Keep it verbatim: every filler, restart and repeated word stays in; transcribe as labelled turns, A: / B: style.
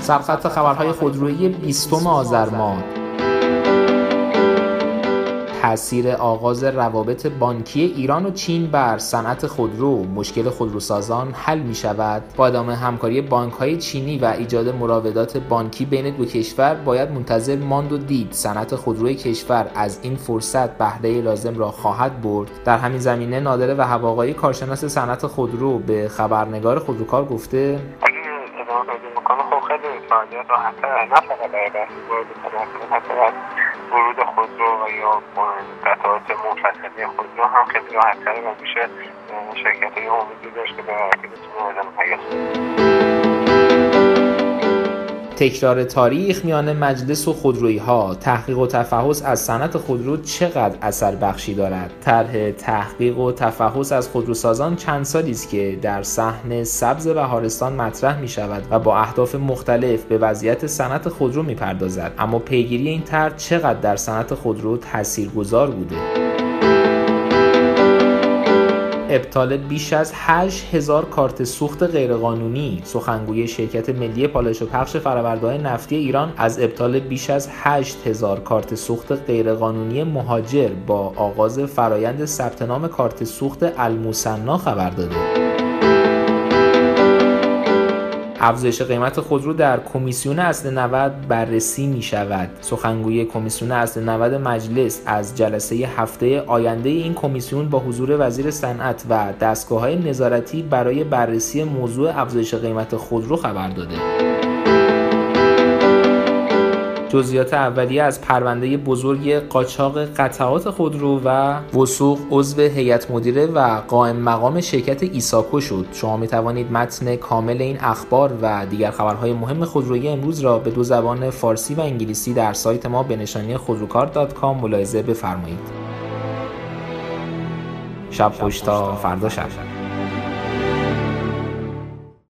A: سرخط خبرهای خودرویی بیستم آذر ماه: تأثیر آغاز روابط بانکی ایران و چین بر صنعت خودرو، مشکل خودروسازان حل می شود. با ادامه همکاری بانک‌های چینی و ایجاد مراودات بانکی بین دو کشور، باید منتظر ماند و دید صنعت خودروی کشور از این فرصت بهره لازم را خواهد برد. در همین زمینه نادر وهاب‌آقایی، کارشناس صنعت خودرو، به خبرنگار خودروکار گفته:
B: خب خیلی فعالیت راحت‌تر، نه فقط در بحث ورود صنعت، حتی از ورود خودرو و یا قطعات منفصلی خودرو هم خیلی راحت‌تر و میشه شرکت‌های امیدی داشت که به حرکت بتونه پیاس.
A: تکرار تاریخ میان مجلس و خودرویی‌ها: تحقیق و تفحص از صنعت خودرو چقدر اثر بخشی دارد؟ طرح تحقیق و تفحص از خودروسازان چند سالی است که در صحن سبز بهارستان مطرح می شود و با اهداف مختلف به وضعیت صنعت خودرو می پردازد. اما پیگیری این طرح چقدر در صنعت خودرو تاثیرگذار بوده؟ ابطال بیش از هشت هزار کارت سوخت غیرقانونی. سخنگوی شرکت ملی پالایش و پخش فرآورده‌های نفتی ایران از ابطال بیش از هشت هزار کارت سوخت غیرقانونی مهاجر با آغاز فرایند ثبت نام کارت سوخت المثنا خبر داده. افزایش قیمت خودرو در کمیسیون اصل نود بررسی می شود. سخنگوی کمیسیون اصل نود مجلس از جلسه هفته آینده این کمیسیون با حضور وزیر صنعت و دستگاه‌های نظارتی برای بررسی موضوع افزایش قیمت خودرو خبر داده. جزئیات اولیه از پرونده بزرگ قاچاق قطعات خودرو و وثوق عضو هیئت مدیره و قائم مقام شرکت ایساکو شد. شما می توانید متن کامل این اخبار و دیگر خبرهای مهم خودرویی امروز را به دو زبان فارسی و انگلیسی در سایت ما به نشانی خودروکار دات کام ملاحظه بفرمایید. شب خوش تا فردا شب.